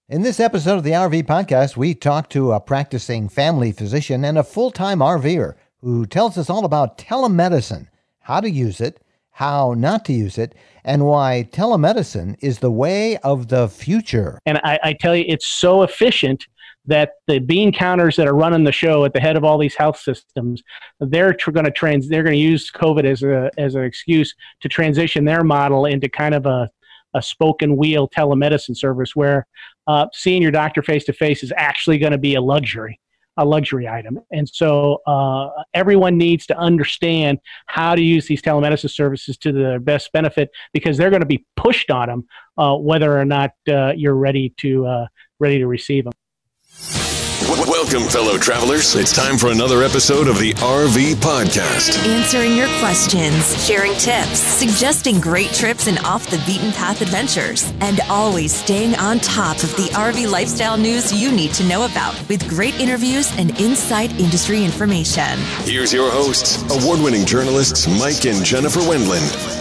In this episode of the RV Podcast, we talk to a practicing family physician and a full-time RVer who tells us all about telemedicine, how to use it, how not to use it, and why telemedicine is the way of the future. And I tell you, it's so efficient that the bean counters that are running the show at the head of all these health systems, they're going to use COVID as an excuse to transition their model into kind of a spoken wheel telemedicine service where seeing your doctor face to face is actually going to be a luxury item. And so everyone needs to understand how to use these telemedicine services to their best benefit, because they're going to be pushed on them whether or not you're ready to receive them. Welcome, fellow travelers. It's time for another episode of the RV Podcast. Answering your questions, sharing tips, suggesting great trips and off-the-beaten-path adventures, and always staying on top of the RV lifestyle news you need to know about with great interviews and inside industry information. Here's your hosts, award-winning journalists Mike and Jennifer Wendland.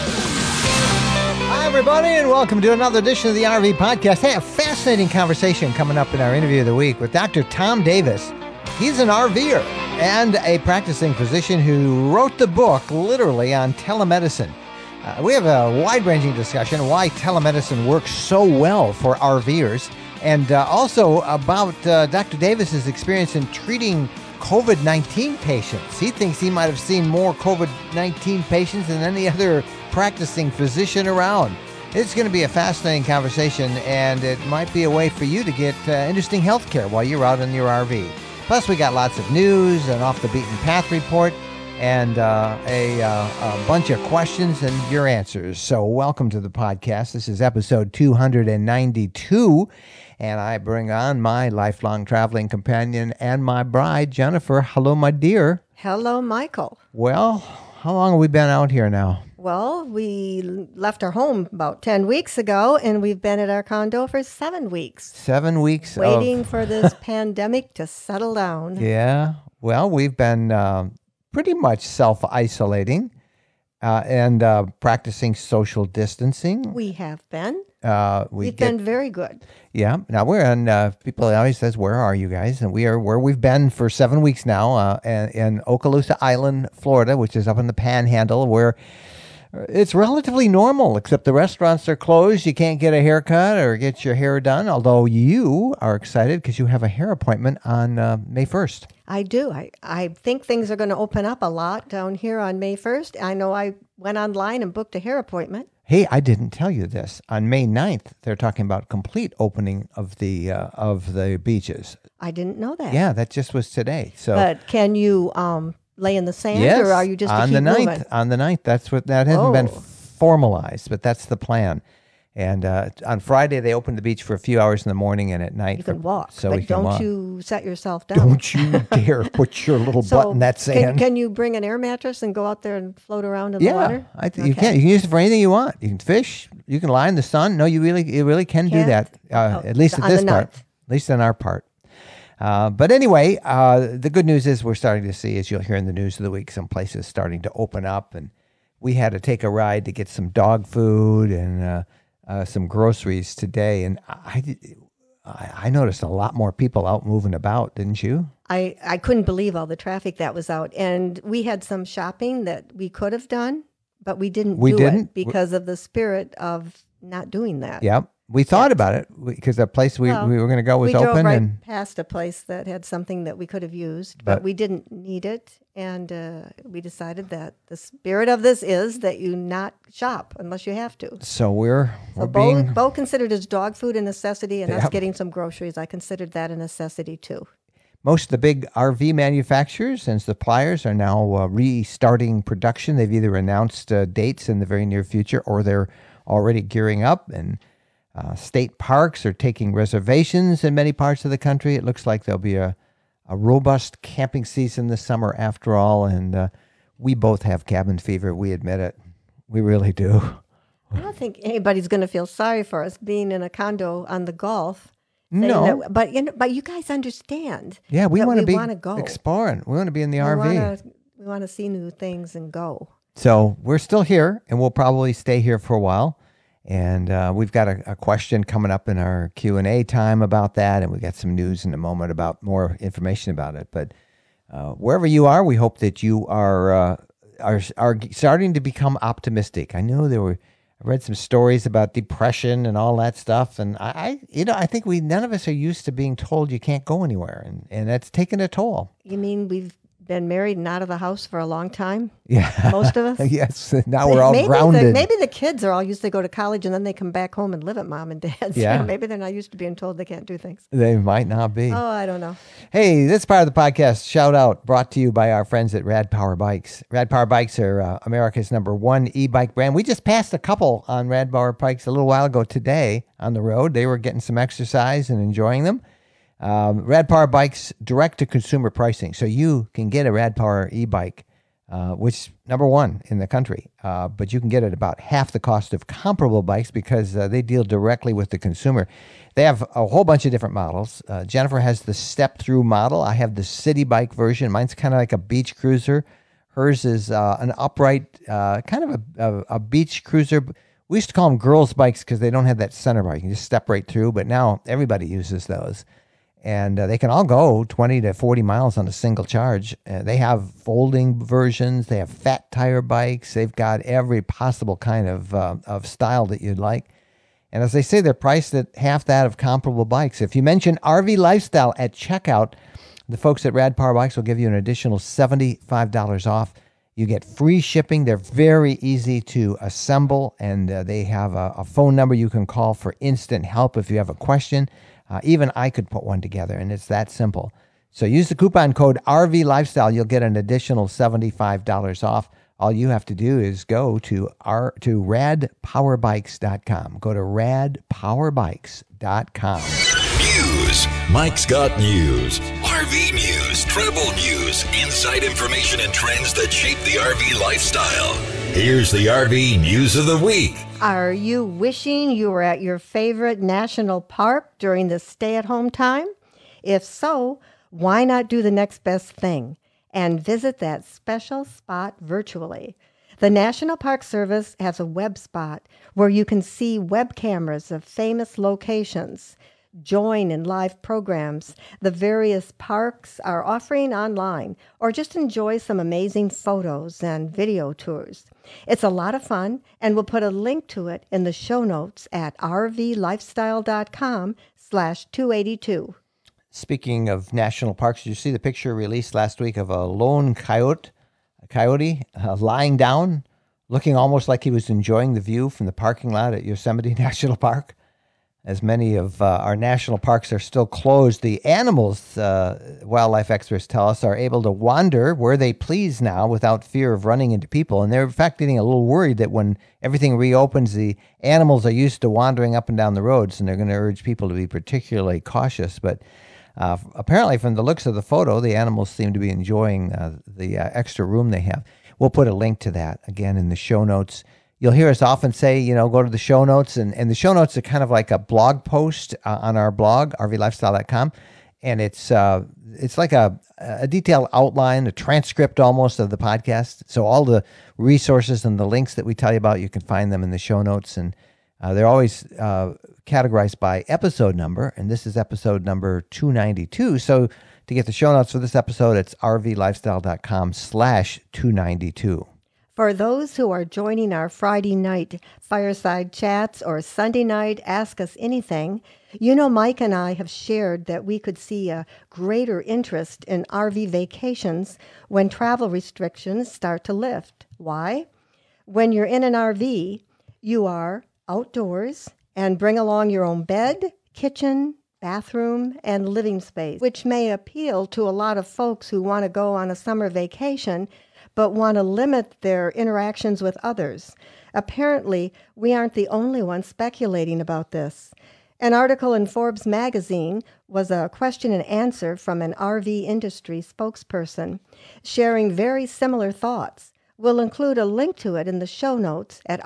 Hi, everybody, and welcome to another edition of the RV Podcast. Hey, a fascinating conversation coming up in our interview of the week with Dr. Tom Davis. He's an RVer and a practicing physician who wrote the book, literally, on telemedicine. We have a wide-ranging discussion why telemedicine works so well for RVers, and also about Dr. Davis's experience in treating COVID-19 patients. He thinks he might have seen more COVID-19 patients than any other practicing physician around. It's going to be a fascinating conversation, and it might be a way for you to get interesting health care while you're out in your RV. Plus, we got lots of news, an off-the-beaten-path report, and a bunch of questions and your answers. So welcome to the podcast. This is episode 292, and I bring on my lifelong traveling companion and my bride, Jennifer. Hello, my dear. Hello, Michael. Well, how long have we been out here now? Well, we left our home about 10 weeks ago, and we've been at our condo for 7 weeks. 7 weeks waiting for this pandemic to settle down. Yeah. Well, we've been pretty much self-isolating and practicing social distancing. We have been. We've been very good. Yeah. Now we're in, people always says, where are you guys? And we are where we've been for 7 weeks now in Okaloosa Island, Florida, which is up in the Panhandle, where it's relatively normal, except the restaurants are closed. You can't get a haircut or get your hair done, although you are excited because you have a hair appointment on May 1st. I do. I think things are going to open up a lot down here on May 1st. I know I went online and booked a hair appointment. Hey, I didn't tell you this. On May 9th, they're talking about complete opening of the beaches. I didn't know that. Yeah, that just was today. So, but can you lay in the sand, yes, or are you just on to keep the 9th? Moving? On the 9th, that hasn't been formalized, but that's the plan. And on Friday, they opened the beach for a few hours in the morning, and at night you can walk. So but don't walk. You set yourself down. Don't you dare put your little butt in that sand. Can you bring an air mattress and go out there and float around in the water? Yeah, you can. You can use it for anything you want. You can fish. You can lie in the sun. No, you really can do that. At least at this part. At least on our part. But anyway, the good news is we're starting to see, as you'll hear in the news of the week, some places starting to open up, and we had to take a ride to get some dog food and some groceries today, and I noticed a lot more people out moving about, didn't you? I couldn't believe all the traffic that was out, and we had some shopping that we could have done, but we didn't do it because of the spirit of not doing that. Yep. We thought about it because the place we were going to go was open. We drove right past a place that had something that we could have used, but we didn't need it. And we decided that the spirit of this is that you not shop unless you have to. So we're being... Bo considered his dog food a necessity, and us getting some groceries, I considered that a necessity too. Most of the big RV manufacturers and suppliers are now restarting production. They've either announced dates in the very near future or they're already gearing up, and state parks are taking reservations in many parts of the country. It looks like there'll be a robust camping season this summer after all, and we both have cabin fever. We admit it. We really do. I don't think anybody's going to feel sorry for us being in a condo on the Gulf. No. But you guys understand. Yeah, we want to be go. exploring. We want to be in the RV. We want to see new things and go. So we're still here, and we'll probably stay here for a while. And we've got a question coming up in our Q&A time about that, and we got some news in a moment about more information about it. But wherever you are, we hope that you are starting to become optimistic. I know I read some stories about depression and all that stuff, and I think none of us are used to being told you can't go anywhere, and that's taken a toll. You mean we've been married and out of the house for a long time? Yeah. Most of us? Yes. Now we're all grounded. Maybe the kids are all used to go to college and then they come back home and live at mom and dad's. Yeah. Maybe they're not used to being told they can't do things. They might not be. Oh, I don't know. Hey, this part of the podcast, shout out, brought to you by our friends at Rad Power Bikes. Rad Power Bikes are America's #1 e-bike brand. We just passed a couple on Rad Power Bikes a little while ago today on the road. They were getting some exercise and enjoying them. Rad Power Bikes direct-to-consumer pricing, so you can get a Rad Power e-bike, which #1 in the country, but you can get it about half the cost of comparable bikes because they deal directly with the consumer. They have a whole bunch of different models. Jennifer has the step-through model. I have the city bike version. Mine's kind of like a beach cruiser. Hers is an upright, kind of a beach cruiser. We used to call them girls' bikes because they don't have that center bar. You can just step right through, but now everybody uses those. And they can all go 20 to 40 miles on a single charge. They have folding versions. They have fat tire bikes. They've got every possible kind of style that you'd like. And as they say, they're priced at half that of comparable bikes. If you mention RV Lifestyle at checkout, the folks at Rad Power Bikes will give you an additional $75 off. You get free shipping. They're very easy to assemble, and they have a phone number you can call for instant help if you have a question. Even I could put one together, and it's that simple. So use the coupon code RV Lifestyle. You'll get an additional $75 off. All you have to do is go to radpowerbikes.com. Go to radpowerbikes.com. News. Mike's got news. RV news, travel news, inside information and trends that shape the RV lifestyle. Here's the RV news of the week. Are you wishing you were at your favorite national park during this stay-at-home time? If so, why not do the next best thing and visit that special spot virtually? The National Park Service has a web spot where you can see web cameras of famous locations, join in live programs the various parks are offering online, or just enjoy some amazing photos and video tours. It's a lot of fun, and we'll put a link to it in the show notes at rvlifestyle.com/282. Speaking of national parks, did you see the picture released last week of a lone coyote lying down, looking almost like he was enjoying the view from the parking lot at Yosemite National Park? As many of our national parks are still closed, the animals, wildlife experts tell us, are able to wander where they please now without fear of running into people. And they're, in fact, getting a little worried that when everything reopens, the animals are used to wandering up and down the roads, and they're going to urge people to be particularly cautious. But apparently, from the looks of the photo, the animals seem to be enjoying the extra room they have. We'll put a link to that, again, in the show notes. You'll hear us often say, go to the show notes, and the show notes are kind of like a blog post on our blog, rvlifestyle.com, and it's like a detailed outline, a transcript almost of the podcast. So all the resources and the links that we tell you about, you can find them in the show notes, and they're always categorized by episode number, and this is episode number 292. So to get the show notes for this episode, it's rvlifestyle.com/292. For those who are joining our Friday night fireside chats or Sunday night Ask Us Anything, Mike and I have shared that we could see a greater interest in RV vacations when travel restrictions start to lift. Why? When you're in an RV, you are outdoors and bring along your own bed, kitchen, bathroom, and living space, which may appeal to a lot of folks who want to go on a summer vacation but want to limit their interactions with others. Apparently, we aren't the only ones speculating about this. An article in Forbes magazine was a question and answer from an RV industry spokesperson, sharing very similar thoughts. We'll include a link to it in the show notes at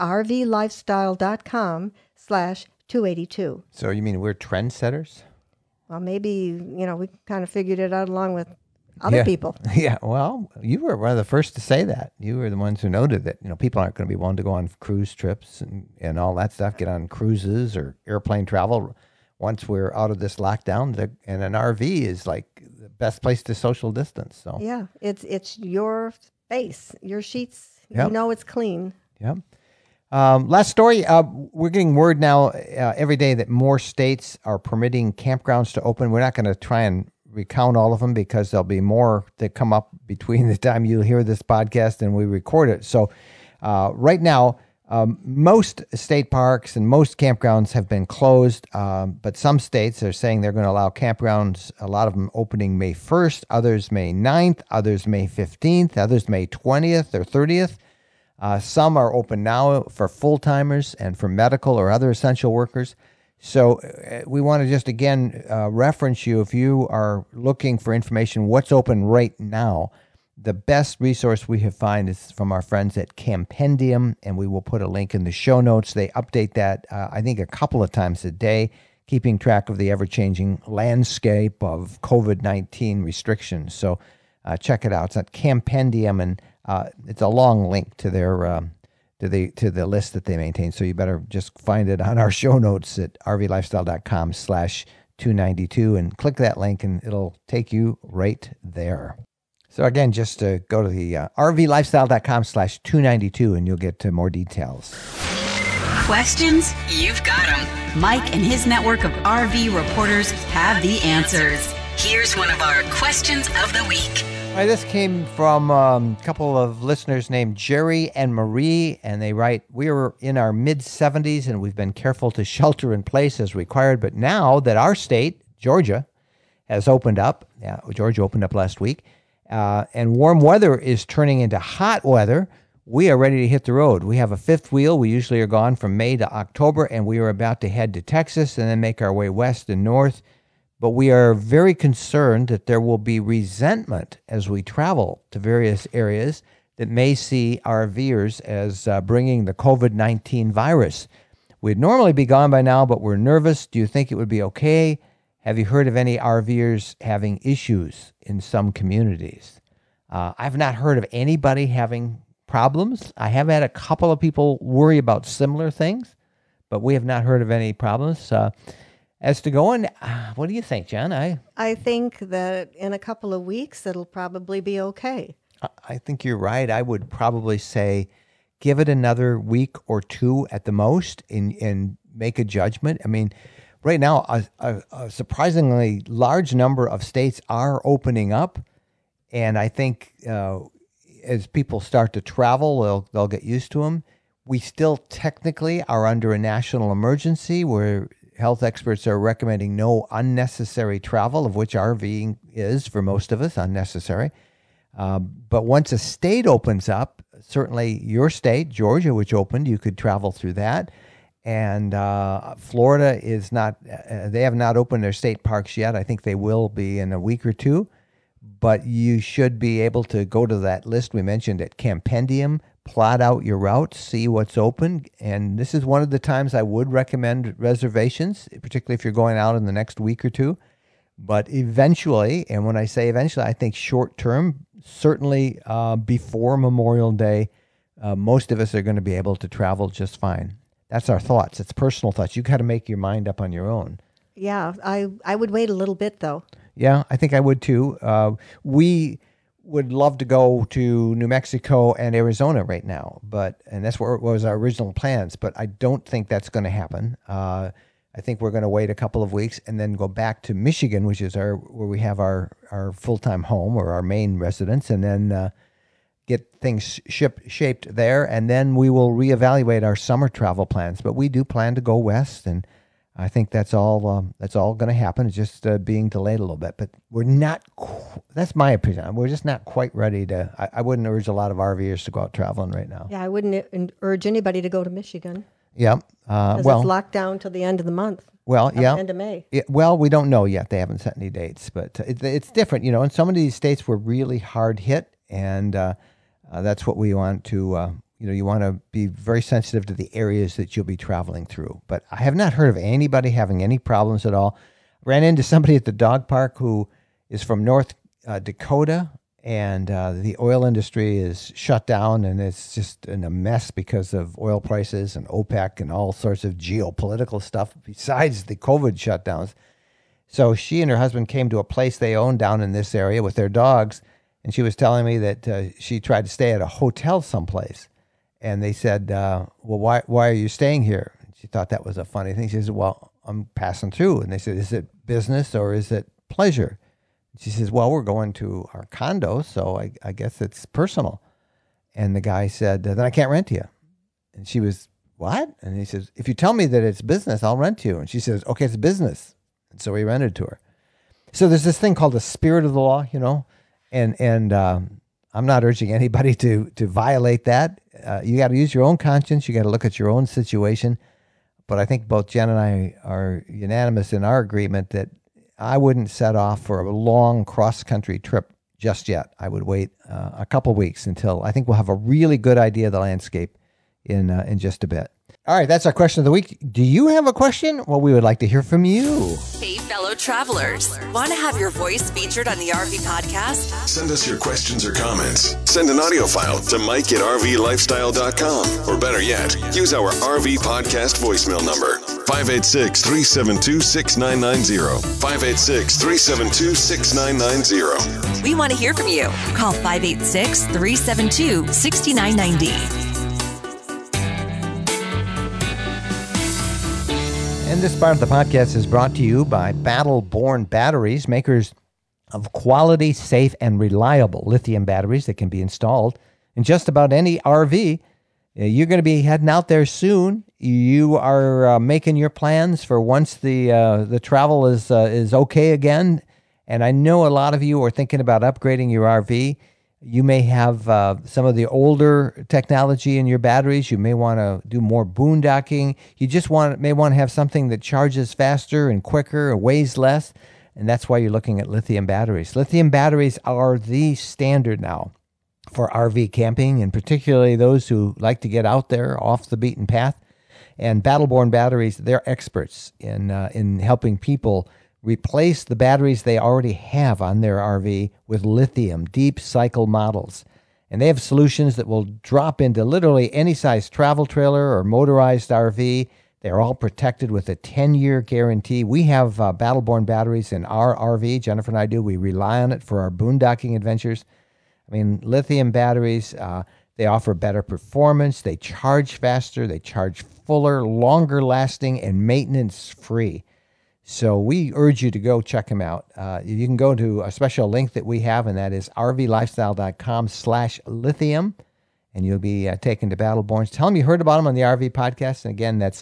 rvlifestyle.com/282. So you mean we're trendsetters? Well, maybe, we kind of figured it out along with other people. Yeah, well, you were one of the first to say that. You were the ones who noted that, people aren't going to be willing to go on cruise trips and all that stuff, get on cruises or airplane travel once we're out of this lockdown. And an RV is like the best place to social distance. So Yeah, it's your space, your sheets. Yep. It's clean. Yep. Last story. We're getting word now every day that more states are permitting campgrounds to open. We're not going to try and recount all of them because there'll be more that come up between the time you hear this podcast and we record it. So right now, most state parks and most campgrounds have been closed, but some states are saying they're going to allow campgrounds, a lot of them opening May 1st, others May 9th, others May 15th, others May 20th or 30th. Some are open now for full-timers and for medical or other essential workers. So we want to just, again, reference you if you are looking for information, what's open right now. The best resource we have found is from our friends at Campendium, and we will put a link in the show notes. They update that, I think, a couple of times a day, keeping track of the ever-changing landscape of COVID-19 restrictions. So check it out. It's at Campendium, and it's a long link to their to the list that they maintain. So you better just find it on our show notes at rvlifestyle.com/292 and click that link, and it'll take you right there. So again, just go to the rvlifestyle.com/292 and you'll get to more details. Questions? You've got them. Mike and his network of RV reporters have the answers. Here's one of our questions of the week. All right, this came from a couple of listeners named Jerry and Marie, and they write, we were in our mid-70s and we've been careful to shelter in place as required, but now that our state, Georgia, has opened up, Georgia opened up last week, and warm weather is turning into hot weather, we are ready to hit the road. We have a fifth wheel. We usually are gone from May to October, and we are about to head to Texas and then make our way west and north. But we are very concerned that there will be resentment as we travel to various areas that may see RVers as bringing the COVID-19 virus. We'd normally be gone by now, but we're nervous. Do you think it would be okay? Have you heard of any RVers having issues in some communities? I've not heard of anybody having problems. I have had a couple of people worry about similar things, but we have not heard of any problems. As to going, what do you think, Jen? I think that in a couple of weeks, it'll probably be okay. I think you're right. I would probably say give it another week or two at the most and make a judgment. I mean, right now, a surprisingly large number of states are opening up. And I think as people start to travel, they'll get used to them. We still technically are under a national emergency where health experts are recommending no unnecessary travel, of which RVing is for most of us unnecessary. But once a state opens up, certainly your state, Georgia, which opened, you could travel through that. And Florida is not, they have not opened their state parks yet. I think they will be in a week or two. But you should be able to go to that list we mentioned at Campendium, plot out your routes, see what's open. And this is one of the times I would recommend reservations, particularly if you're going out in the next week or two. But eventually, and when I say eventually, I think short term, certainly before Memorial Day, most of us are going to be able to travel just fine. That's our thoughts. It's personal thoughts. You got to make your mind up on your own. Yeah, I would wait a little bit, though. Yeah, I think I would too. We would love to go to New Mexico and Arizona right now, and that's what was our original plans, but I don't think that's going to happen. I think we're going to wait a couple of weeks and then go back to Michigan, which is where we have our full-time home or our main residence, and then get things shaped there, and then we will reevaluate our summer travel plans. But we do plan to go west, and I think that's all going to happen. It's just being delayed a little bit, but we're not. That's my opinion. We're just not quite ready to. I wouldn't urge a lot of RVers to go out traveling right now. Yeah, I wouldn't urge anybody to go to Michigan. Yeah, it's locked down till the end of the month. Well, yeah, end of May. Well, we don't know yet. They haven't set any dates, but it's different. You know, in some of these states, we're really hard hit, and that's what we want to. You want to be very sensitive to the areas that you'll be traveling through. But I have not heard of anybody having any problems at all. Ran into somebody at the dog park who is from North Dakota, and the oil industry is shut down, and it's just in a mess because of oil prices and OPEC and all sorts of geopolitical stuff besides the COVID shutdowns. So she and her husband came to a place they own down in this area with their dogs, and she was telling me that she tried to stay at a hotel someplace, and they said, well, why are you staying here? And she thought that was a funny thing. She said, well, I'm passing through. And they said, is it business or is it pleasure? She says, well, we're going to our condo, so I guess it's personal. And the guy said, then I can't rent you. And she was, what? And he says, if you tell me that it's business, I'll rent you. And she says, okay, it's business. And so he rented to her. So there's this thing called the spirit of the law, and I'm not urging anybody to violate that. You got to use your own conscience. You got to look at your own situation. But I think both Jen and I are unanimous in our agreement that I wouldn't set off for a long cross-country trip just yet. I would wait a couple weeks until I think we'll have a really good idea of the landscape in just a bit. All right, that's our question of the week. Do you have a question? Well, we would like to hear from you. Hey, fellow travelers. Want to have your voice featured on the RV podcast? Send us your questions or comments. Send an audio file to Mike@RVLifestyle.com. Or better yet, use our RV podcast voicemail number, 586-372-6990. 586-372-6990. We want to hear from you. Call 586-372-6990. And this part of the podcast is brought to you by Battle Born Batteries, makers of quality, safe, and reliable lithium batteries that can be installed in just about any RV. You're going to be heading out there soon. You are making your plans for once the travel is okay again. And I know a lot of you are thinking about upgrading your RV. You may have some of the older technology in your batteries. You may want to do more boondocking. You just may want to have something that charges faster and quicker or weighs less, and that's why you're looking at lithium batteries. Lithium batteries are the standard now for RV camping, and particularly those who like to get out there off the beaten path. And Battle Born Batteries, they're experts in helping people replace the batteries they already have on their RV with lithium deep cycle models. And they have solutions that will drop into literally any size travel trailer or motorized RV. They're all protected with a 10-year guarantee. We have Battle Born batteries in our RV. Jennifer and I do. We rely on it for our boondocking adventures. I mean, lithium batteries, they offer better performance. They charge faster. They charge fuller, longer lasting, and maintenance free. So we urge you to go check them out. You can go to a special link that we have, and that is rvlifestyle.com/lithium, and you'll be taken to Battle Born. Tell them you heard about them on the RV podcast, and again, that's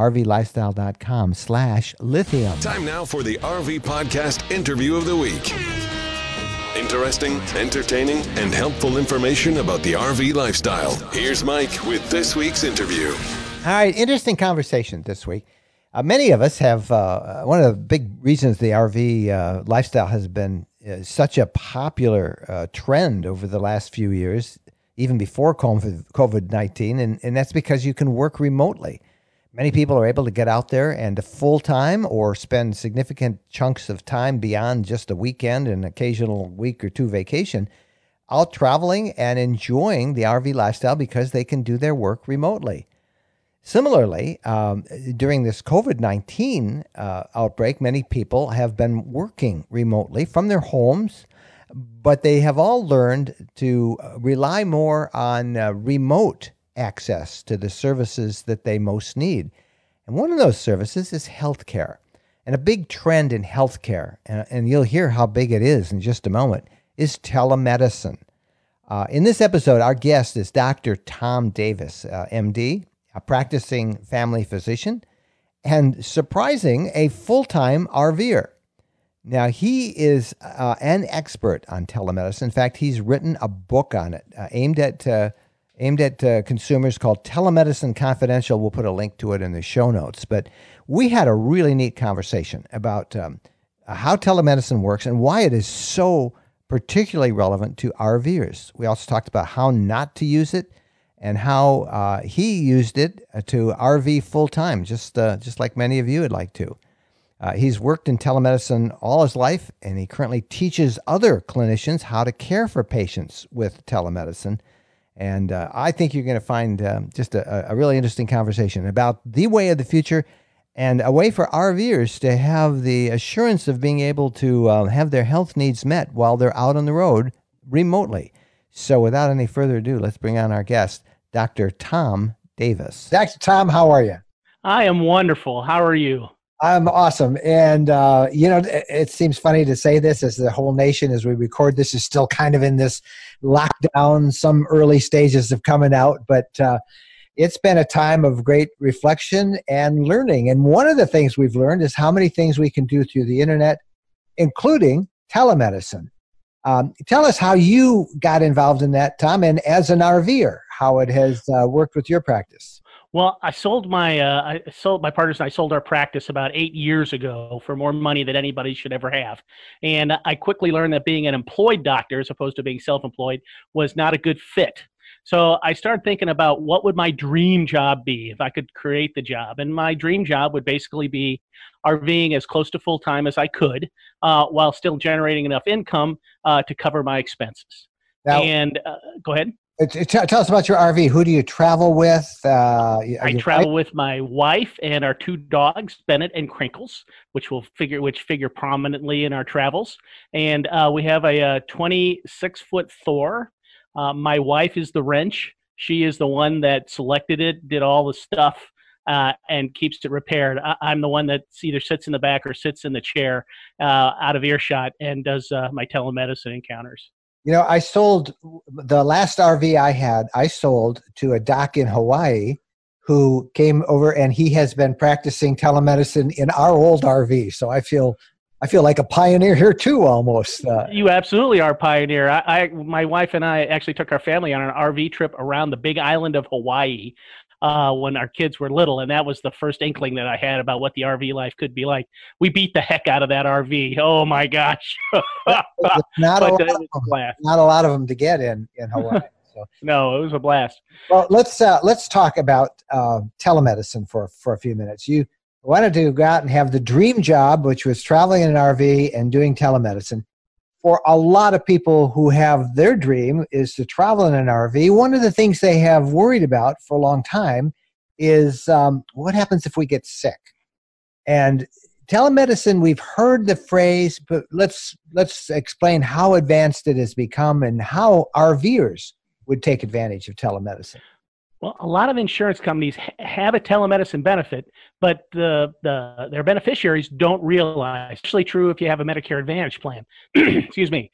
rvlifestyle.com/lithium. Time now for the RV Podcast Interview of the Week. Interesting, entertaining, and helpful information about the RV lifestyle. Here's Mike with this week's interview. All right, interesting conversation this week. Many of us have, one of the big reasons the RV lifestyle has been such a popular trend over the last few years, even before COVID-19, and that's because you can work remotely. Many people are able to get out there and full-time or spend significant chunks of time beyond just a weekend and occasional week or two vacation out traveling and enjoying the RV lifestyle because they can do their work remotely. Similarly, during this COVID-19 outbreak, many people have been working remotely from their homes, but they have all learned to rely more on remote access to the services that they most need. And one of those services is healthcare. And a big trend in healthcare, and you'll hear how big it is in just a moment, is telemedicine. In this episode, our guest is Dr. Tom Davis, MD, a practicing family physician, and surprising, a full-time RVer. Now, he is an expert on telemedicine. In fact, he's written a book on it aimed at consumers called Telemedicine Confidential. We'll put a link to it in the show notes. But we had a really neat conversation about how telemedicine works and why it is so particularly relevant to RVers. We also talked about how not to use it, and how he used it to RV full-time, just like many of you would like to. He's worked in telemedicine all his life, and he currently teaches other clinicians how to care for patients with telemedicine. And I think you're going to find just a really interesting conversation about the way of the future and a way for RVers to have the assurance of being able to have their health needs met while they're out on the road remotely. So without any further ado, let's bring on our guest, Dr. Tom Davis. Dr. Tom, how are you? I am wonderful. How are you? I'm awesome. And, it seems funny to say this as the whole nation, as we record this, is still kind of in this lockdown, some early stages of coming out. But it's been a time of great reflection and learning. And one of the things we've learned is how many things we can do through the internet, including telemedicine. Tell us how you got involved in that, Tom, and as an RVer, how it has worked with your practice. Well, I sold my partners and I sold our practice about 8 years ago for more money than anybody should ever have. And I quickly learned that being an employed doctor as opposed to being self-employed was not a good fit. So I started thinking about what would my dream job be if I could create the job. And my dream job would basically be RVing as close to full-time as I could while still generating enough income to cover my expenses. Now, and go ahead. Tell us about your RV. Who do you travel with? I travel with my wife and our 2 dogs, Bennett and Crinkles, which figure prominently in our travels. And we have a 26-foot Thor. My wife is the wrench. She is the one that selected it, did all the stuff, and keeps it repaired. I'm the one that either sits in the back or sits in the chair out of earshot and does my telemedicine encounters. I sold the last RV I sold to a doc in Hawaii who came over, and he has been practicing telemedicine in our old RV. So I feel like a pioneer here too, almost. You absolutely are a pioneer. My wife and I actually took our family on an RV trip around the big island of Hawaii when our kids were little, and that was the first inkling that I had about what the RV life could be like. We beat the heck out of that RV. Oh my gosh! Not a lot of them to get in Hawaii. So. No, it was a blast. Well, let's talk about telemedicine for a few minutes. You wanted to go out and have the dream job, which was traveling in an RV and doing telemedicine. For a lot of people who have their dream is to travel in an RV, one of the things they have worried about for a long time is what happens if we get sick? And telemedicine, we've heard the phrase, but let's explain how advanced it has become and how RVers would take advantage of telemedicine. Well, a lot of insurance companies have a telemedicine benefit, but their beneficiaries don't realize. Especially true if you have a Medicare Advantage plan. Excuse me.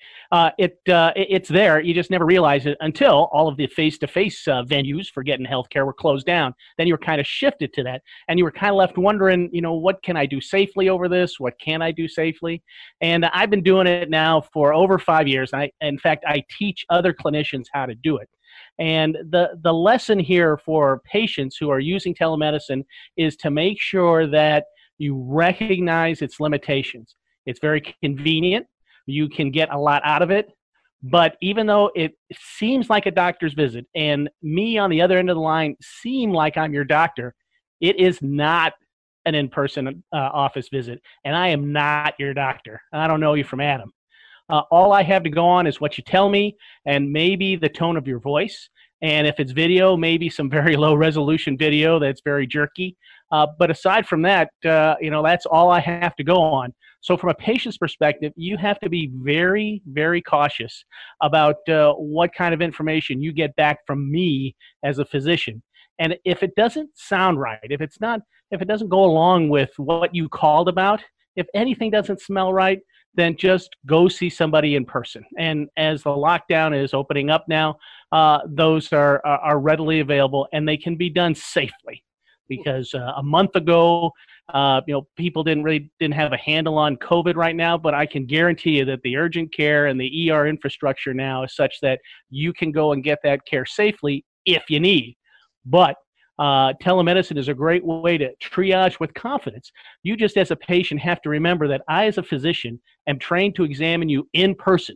It's there. You just never realize it until all of the face-to-face venues for getting healthcare were closed down. Then you were kind of shifted to that, and you were kind of left wondering, what can I do safely over this? What can I do safely? And I've been doing it now for over 5 years. In fact, I teach other clinicians how to do it. And the lesson here for patients who are using telemedicine is to make sure that you recognize its limitations. It's very convenient. You can get a lot out of it. But even though it seems like a doctor's visit, and me on the other end of the line seem like I'm your doctor, it is not an in-person office visit. And I am not your doctor. I don't know you from Adam. All I have to go on is what you tell me and maybe the tone of your voice. And if it's video, maybe some very low resolution video that's very jerky. But aside from that, that's all I have to go on. So from a patient's perspective, you have to be very, very cautious about what kind of information you get back from me as a physician. And if it doesn't sound right, if it doesn't go along with what you called about, if anything doesn't smell right, then just go see somebody in person. And as the lockdown is opening up now, those are readily available, and they can be done safely. Because a month ago, people didn't have a handle on COVID right now, but I can guarantee you that the urgent care and the ER infrastructure now is such that you can go and get that care safely if you need. But telemedicine is a great way to triage with confidence. You just as a patient have to remember that I as a physician am trained to examine you in person,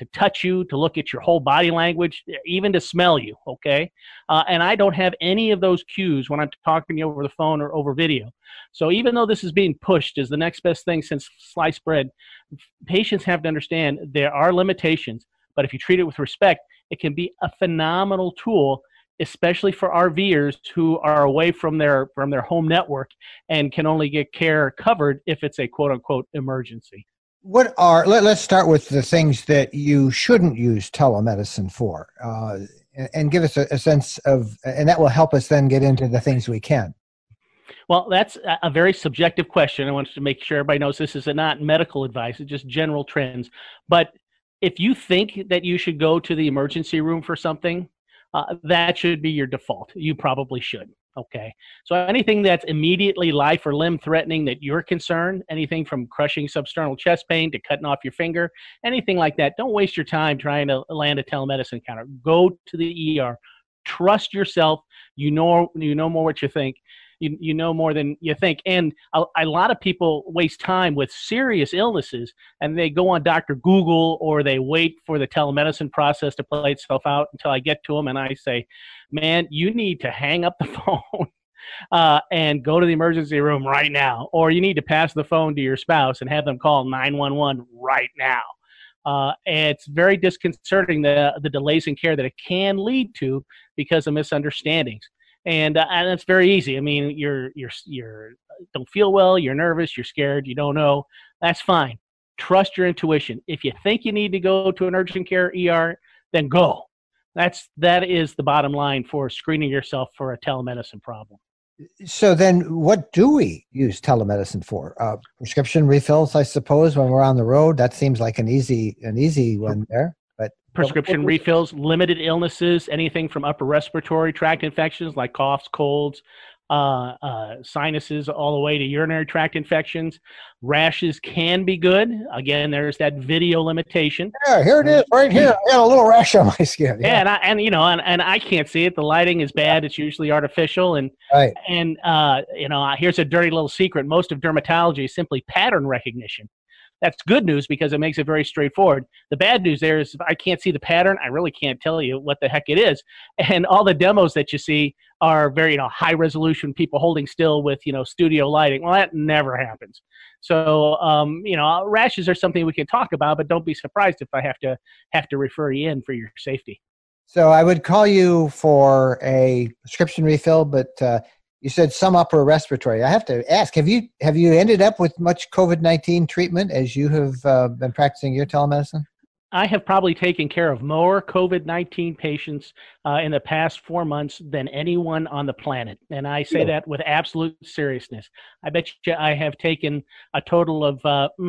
to touch you, to look at your whole body language, even to smell you, okay? And I don't have any of those cues when I'm talking to you over the phone or over video. So even though this is being pushed as the next best thing since sliced bread, patients have to understand there are limitations, but if you treat it with respect, it can be a phenomenal tool, especially for RVers who are away from their home network and can only get care covered if it's a quote-unquote emergency. Let's start with the things that you shouldn't use telemedicine for, and give us a sense of, and that will help us then get into the things we can. Well, that's a very subjective question. I want to make sure everybody knows this is not medical advice. It's just general trends. But if you think that you should go to the emergency room for something, that should be your default. You probably should. Okay. So anything that's immediately life or limb threatening that you're concerned, anything from crushing substernal chest pain to cutting off your finger, anything like that, don't waste your time trying to land a telemedicine encounter. Go to the ER. Trust yourself. You know more what you think. You know more than you think. And a lot of people waste time with serious illnesses, and they go on Dr. Google, or they wait for the telemedicine process to play itself out until I get to them. And I say, man, you need to hang up the phone and go to the emergency room right now. Or you need to pass the phone to your spouse and have them call 911 right now. It's very disconcerting, the delays in care that it can lead to because of misunderstandings. And it's very easy. I mean, you're don't feel well, you're nervous, you're scared, you don't know. That's fine. Trust your intuition. If you think you need to go to an urgent care ER, then go. That is the bottom line for screening yourself for a telemedicine problem. So then what do we use telemedicine for? Prescription refills, I suppose, when we're on the road. That seems like an easy one there. Prescription refills, limited illnesses, anything from upper respiratory tract infections like coughs, colds, sinuses, all the way to urinary tract infections. Rashes can be good. Again, there's that video limitation. Yeah, here it is, right here. I got a little rash on my skin. Yeah, and I can't see it. The lighting is bad. It's usually artificial. And right. And here's a dirty little secret. Most of dermatology is simply pattern recognition. That's good news because it makes it very straightforward. The bad news there is if I can't see the pattern, I really can't tell you what the heck it is. And all the demos that you see are very, high resolution, people holding still with, studio lighting. Well, that never happens. So, rashes are something we can talk about, but don't be surprised if I have to refer you in for your safety. So I would call you for a prescription refill, but you said some upper respiratory. I have to ask, have you ended up with much COVID-19 treatment as you have been practicing your telemedicine? I have probably taken care of more COVID-19 patients in the past 4 months than anyone on the planet. And I say that with absolute seriousness. I bet you I have taken a total of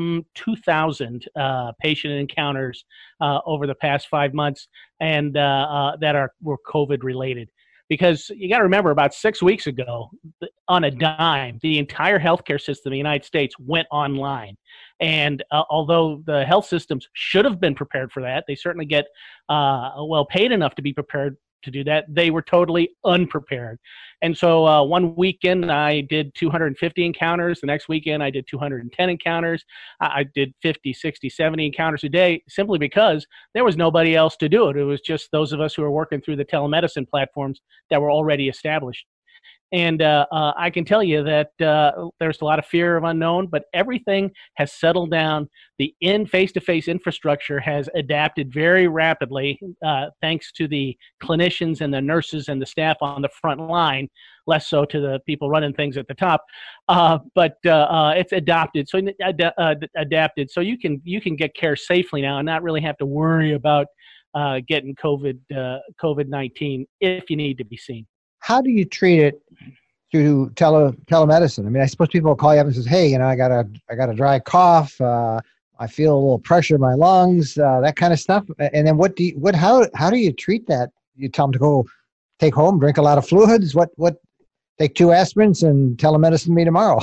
2,000 patient encounters over the past 5 months and that were COVID related. Because you got to remember, about 6 weeks ago, on a dime, the entire healthcare system in the United States went online. And although the health systems should have been prepared for that, they certainly get well paid enough to be prepared to do that. They were totally unprepared. And so one weekend I did 250 encounters. The next weekend I did 210 encounters. I did 50, 60, 70 encounters a day simply because there was nobody else to do it. It was just those of us who were working through the telemedicine platforms that were already established. And I can tell you that there's a lot of fear of unknown, but everything has settled down. The face-to-face infrastructure has adapted very rapidly thanks to the clinicians and the nurses and the staff on the front line, less so to the people running things at the top. But it's adapted so you can get care safely now and not really have to worry about getting COVID-19 if you need to be seen. How do you treat it through telemedicine? I mean, I suppose people will call you up and says, "Hey, I got a dry cough. I feel a little pressure in my lungs, that kind of stuff." And then how do you treat that? You tell them to go take home, drink a lot of fluids. What? Take 2 aspirins and telemedicine me tomorrow.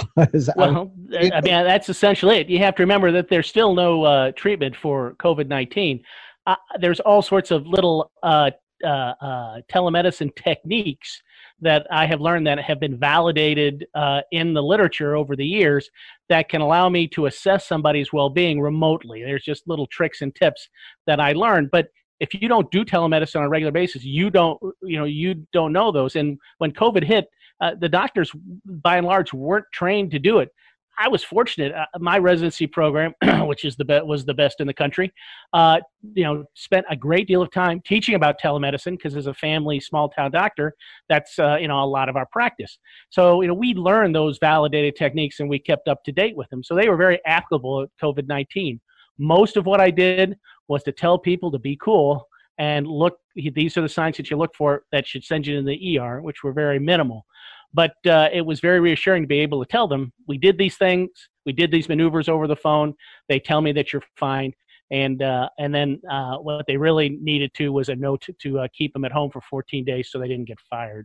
That's essentially it. You have to remember that there's still no treatment for COVID-19. There's all sorts of little telemedicine techniques that I have learned that have been validated in the literature over the years that can allow me to assess somebody's well-being remotely. There's just little tricks and tips that I learned. But if you don't do telemedicine on a regular basis, you don't know those. And when COVID hit, the doctors, by and large, weren't trained to do it. I was fortunate. My residency program, which is was the best in the country, spent a great deal of time teaching about telemedicine because as a family small town doctor, that's a lot of our practice. So we learned those validated techniques and we kept up to date with them. So they were very applicable at COVID-19. Most of what I did was to tell people to be cool and look. These are the signs that you look for that should send you to the ER, which were very minimal. But it was very reassuring to be able to tell them, we did these things, we did these maneuvers over the phone. They tell me that you're fine. And then what they really needed to was a note to keep them at home for 14 days so they didn't get fired.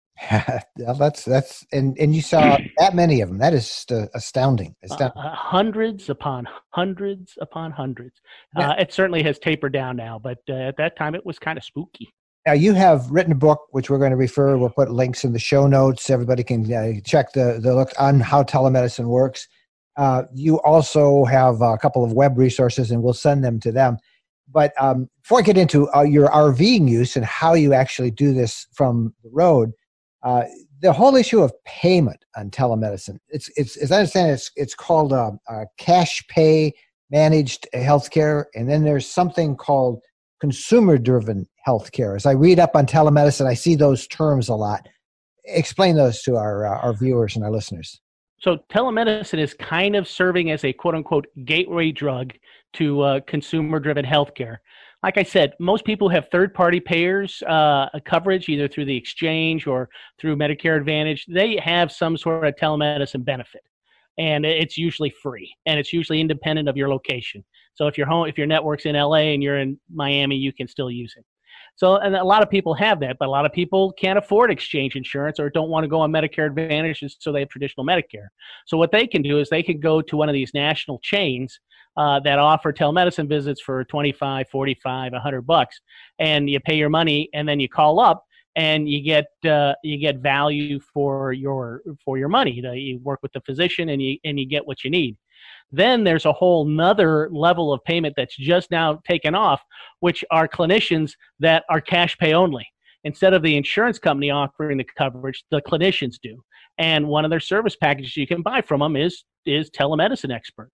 That's and you saw that many of them. That is just astounding. Hundreds upon hundreds upon hundreds. It certainly has tapered down now, but at that time it was kind of spooky. Now, you have written a book, which we're going to refer. We'll put links in the show notes. Everybody can check the look on how telemedicine works. You also have a couple of web resources, and we'll send them to them. But before I get into your RVing use and how you actually do this from the road, the whole issue of payment on telemedicine, it's as I understand it's called cash pay managed healthcare, and then there's something called consumer-driven healthcare. As I read up on telemedicine, I see those terms a lot. Explain those to our viewers and our listeners. So telemedicine is kind of serving as a quote-unquote gateway drug to consumer-driven healthcare. Like I said, most people have third-party payers coverage, either through the exchange or through Medicare Advantage. They have some sort of telemedicine benefit, and it's usually free, and it's usually independent of your location. So if your network's in LA and you're in Miami, you can still use it. So, and a lot of people have that, but a lot of people can't afford exchange insurance or don't want to go on Medicare Advantage, so they have traditional Medicare. So what they can do is they can go to one of these national chains that offer telemedicine visits for $25, $45, $100, and you pay your money, and then you call up and you get value for your money. You work with the physician and you get what you need. Then there's a whole nother level of payment that's just now taken off, which are clinicians that are cash pay only. Instead of the insurance company offering the coverage, the clinicians do. And one of their service packages you can buy from them is telemedicine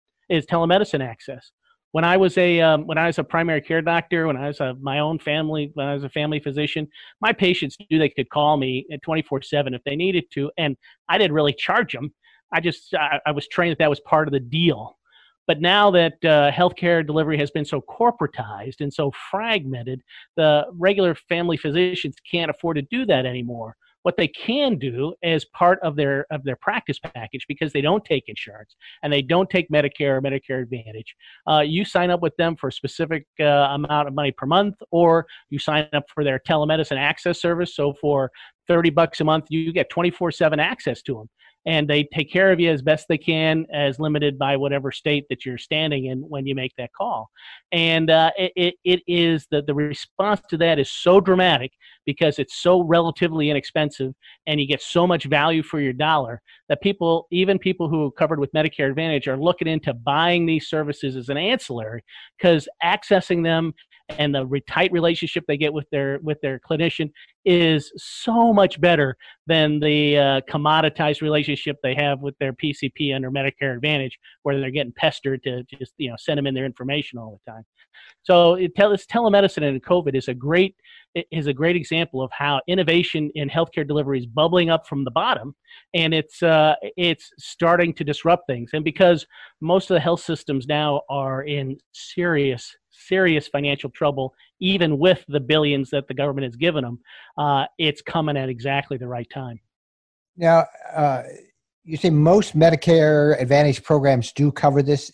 access. When I was a primary care doctor, when I was a family physician, my patients knew they could call me at 24/7 if they needed to, and I didn't really charge them. I was trained that was part of the deal. But now that healthcare delivery has been so corporatized and so fragmented, the regular family physicians can't afford to do that anymore. What they can do as part of their practice package, because they don't take insurance and they don't take Medicare or Medicare Advantage, you sign up with them for a specific amount of money per month, or you sign up for their telemedicine access service. So for $30 a month, you get 24/7 access to them. And they take care of you as best they can, as limited by whatever state that you're standing in when you make that call. And it is the response to that is so dramatic because it's so relatively inexpensive and you get so much value for your dollar that even people who are covered with Medicare Advantage are looking into buying these services as an ancillary, because accessing them and the tight relationship they get with their clinician is so much better than the commoditized relationship they have with their PCP under Medicare Advantage, where they're getting pestered to just send them in their information all the time. So telemedicine and COVID is a great example of how innovation in healthcare delivery is bubbling up from the bottom, and it's starting to disrupt things. And because most of the health systems now are in serious financial trouble, even with the billions that the government has given them, it's coming at exactly the right time. Now, you say most Medicare Advantage programs do cover this.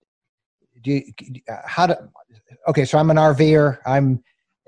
Okay, so I'm an RVer. I'm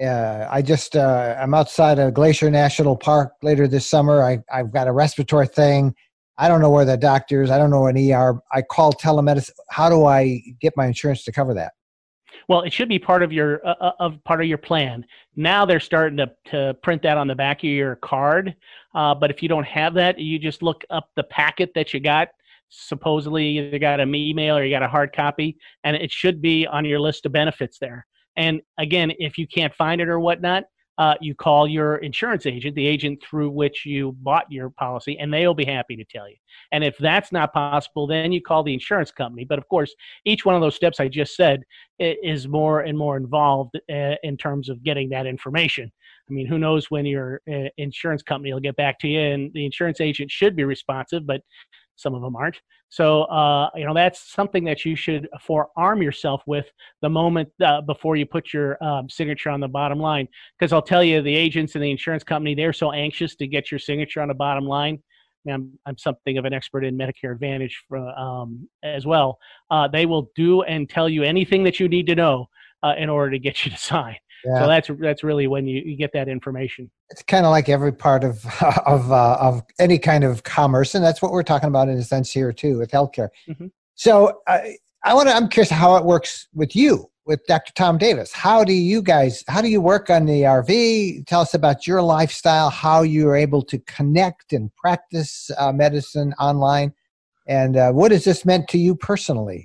outside of Glacier National Park later this summer. I've got a respiratory thing. I don't know where the doctor is. I don't know an ER. I call telemedicine. How do I get my insurance to cover that? Well, it should be part of your plan. Now they're starting to print that on the back of your card. But if you don't have that, you just look up the packet that you got. Supposedly, you got an email or you got a hard copy, and it should be on your list of benefits there. And again, if you can't find it or whatnot, you call your insurance agent, the agent through which you bought your policy, and they'll be happy to tell you. And if that's not possible, then you call the insurance company. But of course, each one of those steps I just said is more and more involved in terms of getting that information. I mean, who knows when your insurance company will get back to you, and the insurance agent should be responsive, but some of them aren't. So, that's something that you should forearm yourself with the moment before you put your signature on the bottom line. Because I'll tell you, the agents and the insurance company, they're so anxious to get your signature on the bottom line. I mean, I'm something of an expert in Medicare Advantage as well. They will do and tell you anything that you need to know in order to get you to sign. Yeah. So that's really when you get that information. It's kind of like every part of any kind of commerce, and that's what we're talking about in a sense here too with healthcare. Mm-hmm. So I'm curious how it works with you, with Dr. Tom Davis. How do you work on the RV? Tell us about your lifestyle, how you are able to connect and practice medicine online, and what has this meant to you personally?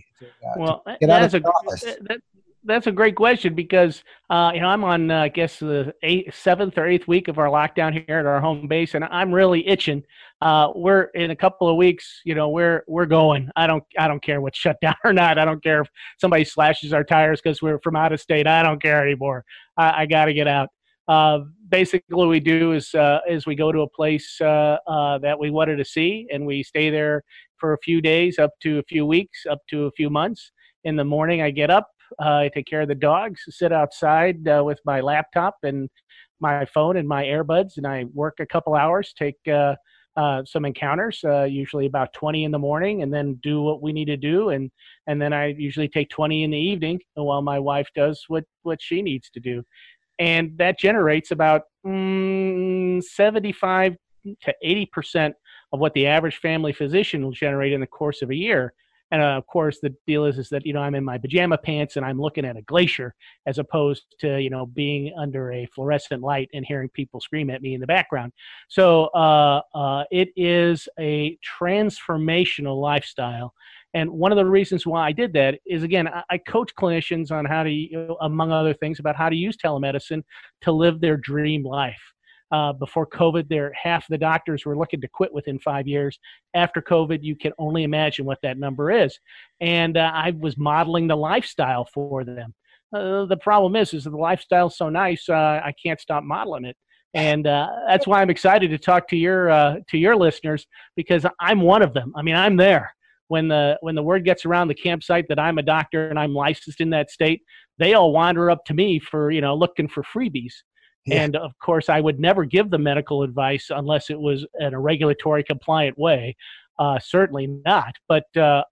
That's a great question because, I'm on, I guess, the 7th or 8th week of our lockdown here at our home base, and I'm really itching. We're in a couple of weeks, we're going. I don't care what's shut down or not. I don't care if somebody slashes our tires because we're from out of state. I don't care anymore. I got to get out. Basically, what we do is we go to a place that we wanted to see, and we stay there for a few days, up to a few weeks, up to a few months. In the morning, I get up. I take care of the dogs, sit outside with my laptop and my phone and my earbuds, and I work a couple hours, take some encounters, usually about 20 in the morning, and then do what we need to do. And then I usually take 20 in the evening while my wife does what she needs to do. And that generates about 75 to 80% of what the average family physician will generate in the course of a year. And of course, the deal is that, I'm in my pajama pants and I'm looking at a glacier as opposed to, being under a fluorescent light and hearing people scream at me in the background. So it is a transformational lifestyle. And one of the reasons why I did that is, again, I coach clinicians on how to, among other things, about how to use telemedicine to live their dream life. Before COVID, half the doctors were looking to quit within 5 years. After COVID, you can only imagine what that number is. And I was modeling the lifestyle for them. The problem is the lifestyle's so nice, I can't stop modeling it. And that's why I'm excited to talk to your listeners, because I'm one of them. I mean, I'm there. When the word gets around the campsite that I'm a doctor and I'm licensed in that state, they all wander up to me for, looking for freebies. Yeah. And of course, I would never give them medical advice unless it was in a regulatory compliant way. Certainly not. But that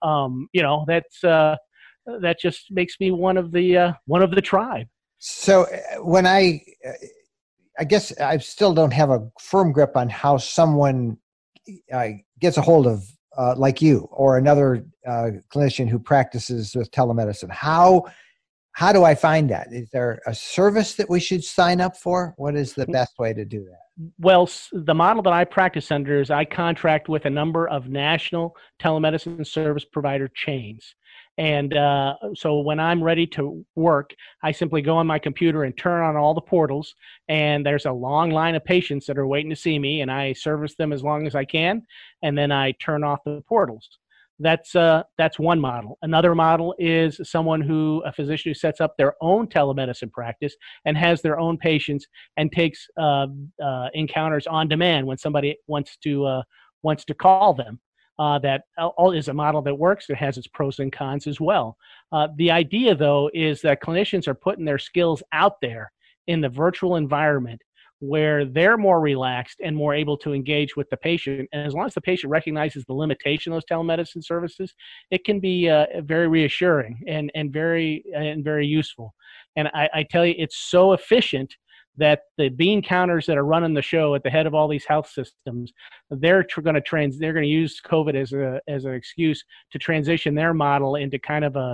just makes me one of the tribe. So when I guess I still don't have a firm grip on how someone gets a hold of like you or another clinician who practices with telemedicine. How do I find that? Is there a service that we should sign up for? What is the best way to do that? Well, the model that I practice under is I contract with a number of national telemedicine service provider chains. And so when I'm ready to work, I simply go on my computer and turn on all the portals, and there's a long line of patients that are waiting to see me, and I service them as long as I can, and then I turn off the portals. That's one model. Another model is a physician who sets up their own telemedicine practice and has their own patients and takes encounters on demand when somebody wants to call them. That is a model that works. It has its pros and cons as well. The idea, though, is that clinicians are putting their skills out there in the virtual environment where they're more relaxed and more able to engage with the patient. And as long as the patient recognizes the limitation of those telemedicine services, it can be very reassuring and very useful. And I tell you, it's so efficient that the bean counters that are running the show at the head of all these health systems, they're going to use COVID as an excuse to transition their model into kind of a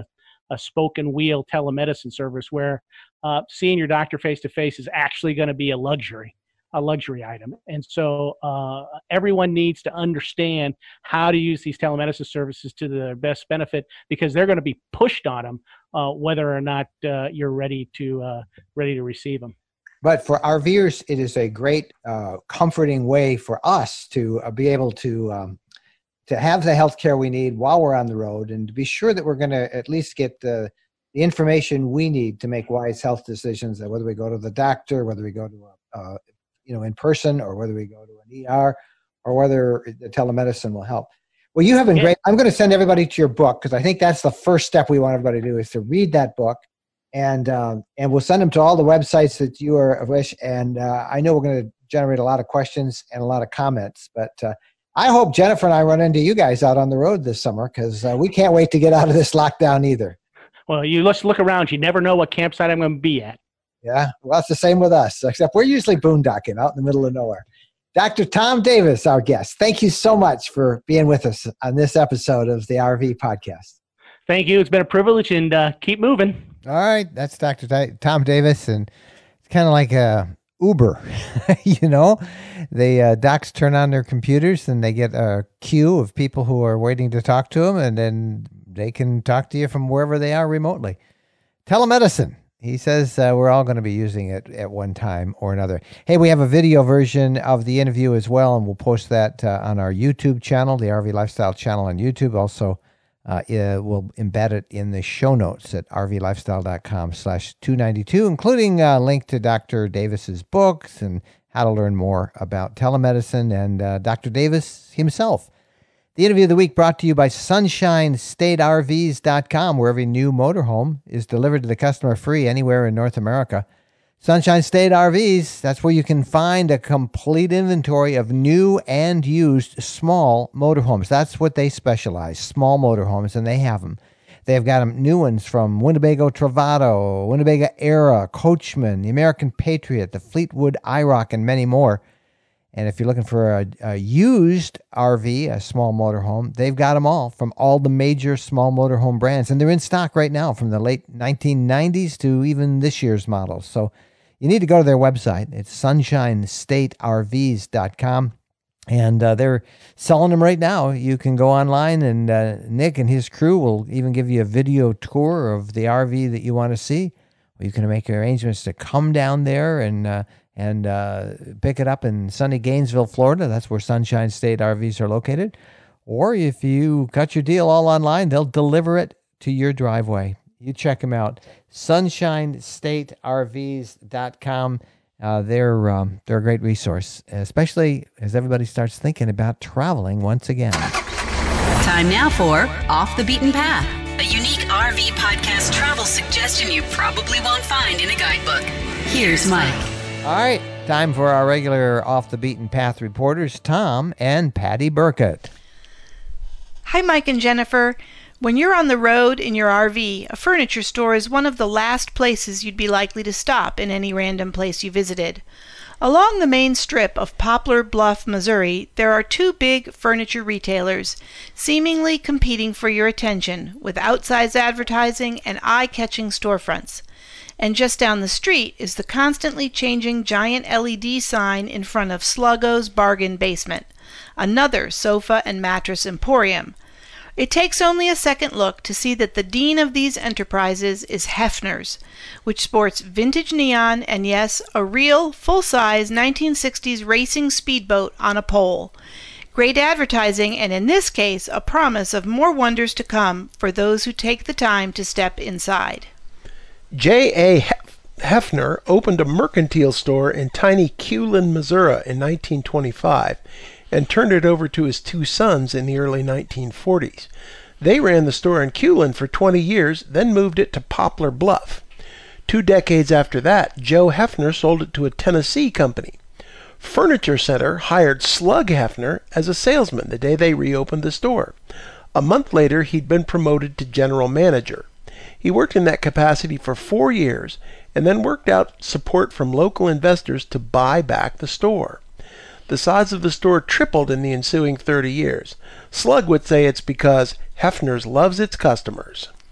spoken wheel telemedicine service where seeing your doctor face-to-face is actually going to be a luxury item. And so everyone needs to understand how to use these telemedicine services to their best benefit, because they're going to be pushed on them whether or not you're ready to receive them. But for RVers, it is a great comforting way for us to be able to have the health care we need while we're on the road, and to be sure that we're going to at least get the information we need to make wise health decisions, whether we go to the doctor, whether we go to in person, or whether we go to an ER, or whether the telemedicine will help. Well, you have been great. I'm going to send everybody to your book, because I think that's the first step we want everybody to do, is to read that book. And we'll send them to all the websites that you wish. And I know we're going to generate a lot of questions and a lot of comments. But I hope Jennifer and I run into you guys out on the road this summer, because we can't wait to get out of this lockdown either. Well, let's look around. You never know what campsite I'm going to be at. Yeah, well, it's the same with us, except we're usually boondocking out in the middle of nowhere. Dr. Tom Davis, our guest, thank you so much for being with us on this episode of the RV Podcast. Thank you. It's been a privilege, and keep moving. All right, that's Dr. Tom Davis, and it's kind of like a Uber, The docs turn on their computers, and they get a queue of people who are waiting to talk to them, and then they can talk to you from wherever they are remotely. Telemedicine. He says we're all going to be using it at one time or another. Hey, we have a video version of the interview as well, and we'll post that on our YouTube channel, the RV Lifestyle channel on YouTube. Also, we'll embed it in the show notes at rvlifestyle.com/292, including a link to Dr. Davis's books and how to learn more about telemedicine and Dr. Davis himself. The interview of the week brought to you by SunshineStateRVs.com, where every new motorhome is delivered to the customer free anywhere in North America. Sunshine State RVs, that's where you can find a complete inventory of new and used small motorhomes. That's what they specialize, small motorhomes, and they have them. They've got new ones from Winnebago Travato, Winnebago Era, Coachman, the American Patriot, the Fleetwood IROC, and many more. And if you're looking for a used RV, a small motorhome, they've got them all from all the major small motorhome brands. And they're in stock right now from the late 1990s to even this year's models. So you need to go to their website. It's SunshineStateRVs.com. And they're selling them right now. You can go online, and Nick and his crew will even give you a video tour of the RV that you want to see. You can make arrangements to come down there and pick it up in sunny Gainesville, Florida. That's where Sunshine State RVs are located. Or if you cut your deal all online, they'll deliver it to your driveway. You check them out. SunshineStateRVs.com. They're a great resource, especially as everybody starts thinking about traveling once again. Time now for Off the Beaten Path, a unique RV podcast travel suggestion you probably won't find in a guidebook. Here's Mike. All right, time for our regular Off the Beaten Path reporters, Tom and Patty Burkett. Hi, Mike and Jennifer. When you're on the road in your RV, a furniture store is one of the last places you'd be likely to stop in any random place you visited. Along the main strip of Poplar Bluff, Missouri, there are two big furniture retailers, seemingly competing for your attention with outsized advertising and eye-catching storefronts. And just down the street is the constantly changing giant LED sign in front of Sluggo's Bargain Basement, another sofa and mattress emporium. It takes only a second look to see that the dean of these enterprises is Hefner's, which sports vintage neon and, yes, a real, full-size 1960s racing speedboat on a pole. Great advertising, and in this case, a promise of more wonders to come for those who take the time to step inside. J.A. Hefner opened a mercantile store in tiny Culin, Missouri in 1925 and turned it over to his two sons in the early 1940s. They ran the store in Culin for 20 years, then moved it to Poplar Bluff. 2 decades after that, Joe Hefner sold it to a Tennessee company. Furniture Center hired Slug Hefner as a salesman the day they reopened the store. A month later, he'd been promoted to general manager. He worked in that capacity for 4 years and then worked out support from local investors to buy back the store. The size of the store tripled in the ensuing 30 years. Slug would say it's because Hefner's loves its customers.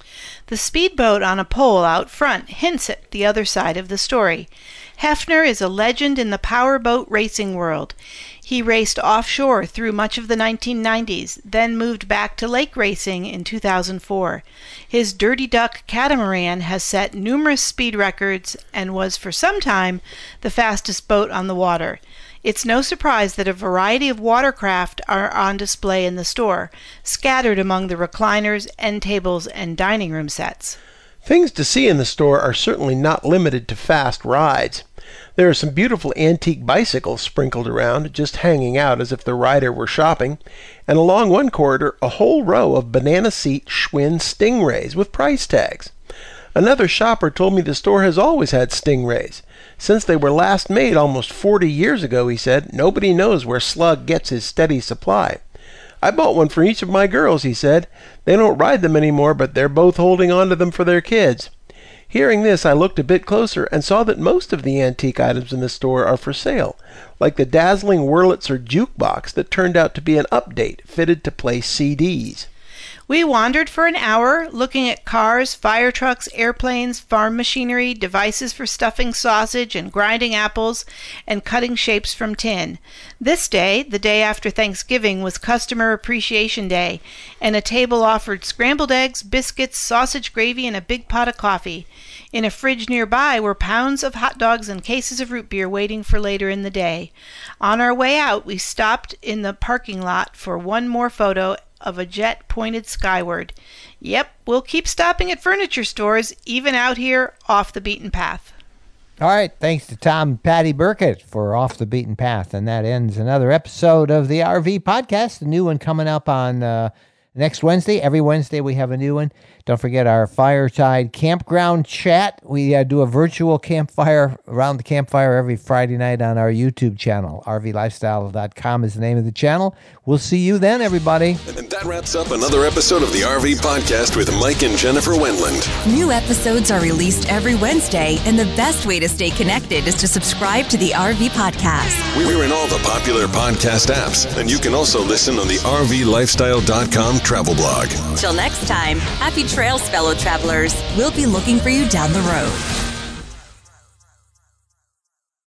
The speedboat on a pole out front hints at the other side of the story. Hefner is a legend in the powerboat racing world. He raced offshore through much of the 1990s, then moved back to lake racing in 2004. His Dirty Duck catamaran has set numerous speed records and was for some time the fastest boat on the water. It's no surprise that a variety of watercraft are on display in the store, scattered among the recliners, end tables, and dining room sets. Things to see in the store are certainly not limited to fast rides. There are some beautiful antique bicycles sprinkled around, just hanging out as if the rider were shopping, and along one corridor a whole row of banana seat Schwinn Stingrays with price tags. Another shopper told me the store has always had Stingrays. Since they were last made almost 40 years ago, he said, nobody knows where Slug gets his steady supply. I bought one for each of my girls, he said. They don't ride them anymore, but they're both holding on to them for their kids. Hearing this, I looked a bit closer and saw that most of the antique items in the store are for sale, like the dazzling Wurlitzer jukebox that turned out to be an update fitted to play CDs. We wandered for an hour, looking at cars, fire trucks, airplanes, farm machinery, devices for stuffing sausage and grinding apples, and cutting shapes from tin. This day, the day after Thanksgiving, was Customer Appreciation Day, and a table offered scrambled eggs, biscuits, sausage gravy, and a big pot of coffee. In a fridge nearby were pounds of hot dogs and cases of root beer waiting for later in the day. On our way out, we stopped in the parking lot for one more photo of a jet pointed skyward. Yep, we'll keep stopping at furniture stores, even out here off the beaten path. All right, thanks to Tom and Patty Burkett for Off the Beaten Path. And that ends another episode of the RV Podcast. A new one coming up on next Wednesday. Every Wednesday we have a new one. Don't forget our Fireside Campground Chat. We do a virtual campfire around the campfire every Friday night on our YouTube channel. RVLifestyle.com is the name of the channel. We'll see you then, everybody. And that wraps up another episode of the RV Podcast with Mike and Jennifer Wendland. New episodes are released every Wednesday, and the best way to stay connected is to subscribe to the RV Podcast. We're in all the popular podcast apps, and you can also listen on the RVLifestyle.com travel blog. Till next time, happy trails, fellow travelers. We'll be looking for you down the road.